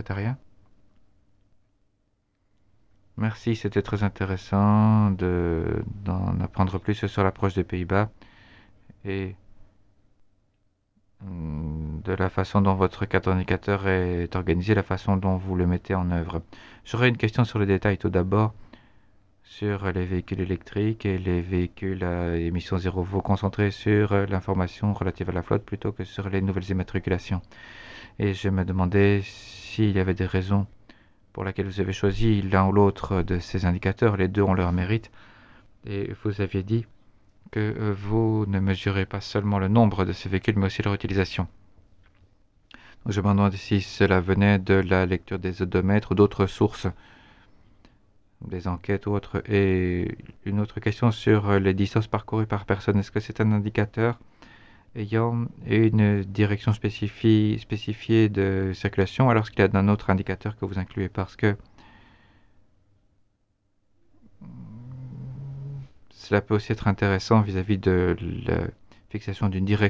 secrétariat. Merci, c'était très intéressant d'en apprendre plus sur l'approche des Pays-Bas et de la façon dont votre cadre indicateur est organisé, la façon dont vous le mettez en œuvre. J'aurais une question sur le détail tout d'abord, sur les véhicules électriques et les véhicules à émission zéro. Vous concentrez sur l'information relative à la flotte plutôt que sur les nouvelles immatriculations. Et je me demandais s'il y avait des raisons pour lesquelles vous avez choisi l'un ou l'autre de ces indicateurs. Les deux ont leur mérite. Et vous aviez dit que vous ne mesurez pas seulement le nombre de ces véhicules, mais aussi leur utilisation. Donc, je me demandais si cela venait de la lecture des odomètres ou d'autres sources, des enquêtes ou autres. Et une autre question sur les distances parcourues par personne. Est-ce que c'est un indicateur ayant une direction spécifiée de circulation alors qu'il y a un autre indicateur que vous incluez? Parce que cela peut aussi être intéressant vis-à-vis de la fixation d'une direction